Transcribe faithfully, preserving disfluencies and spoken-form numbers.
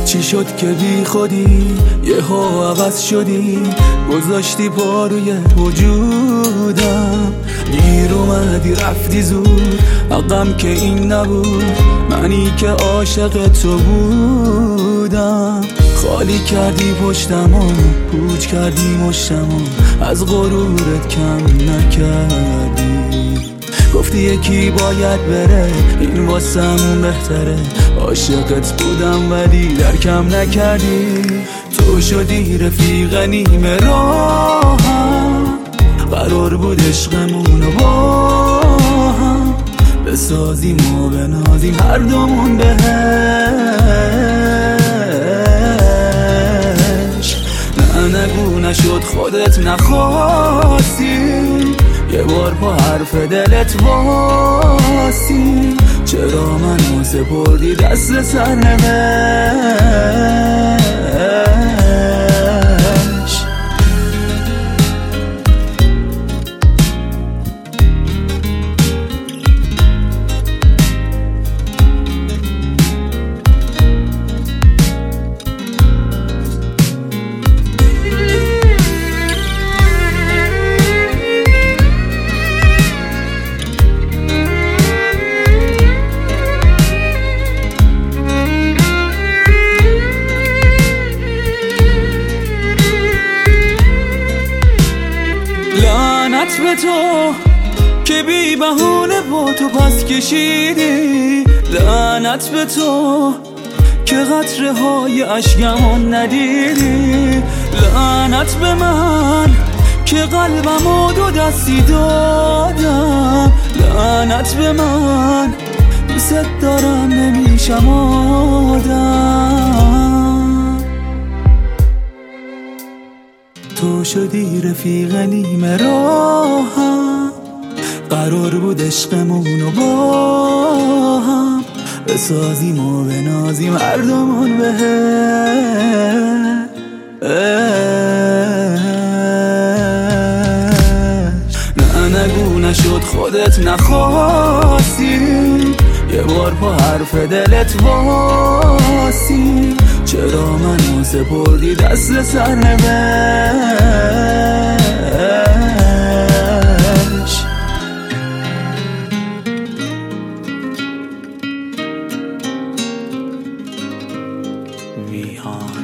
چی شد که بی خودی یه ها عوض شدی، گذاشتی پا روی وجودم. دیر اومدی رفتی زود، حقم که این نبود، منی که عاشق تو بودم. خالی کردی پشتمو، پوچ کردی مشتمو، از غرورت کم نکردی. گفتی یکی باید بره، این واسمون بهتره. عاشقت بودم ولی درکم نکردی. تو شدی رفیق نیمه راهم، قرار بود عشقمونو با هم بسازیم و بنازیم هر دومون بهش. نه نگو نشد خودت نخواستی، یه بار پا حرف دلت واسی. چرا منو سپردی دست سرنوشت؟ لعنت به تو که بی بهونه با تو پس کشیدی. لعنت به تو که قطره های اشکمون ندیدی. لعنت به من که قلبمو دو دستی دادم. لعنت به من دوست دارم نمیشم آدم. تو شدی رفیق نیمه راهم، قرار بود عشقمونو با هم بسازیم و بنازیم هر دومون بهش. نه نگو نشد خودت نخواستی، یه بار پا حرف دلت واسی. چرا منو سپردی دست سرنوشت؟ ویهان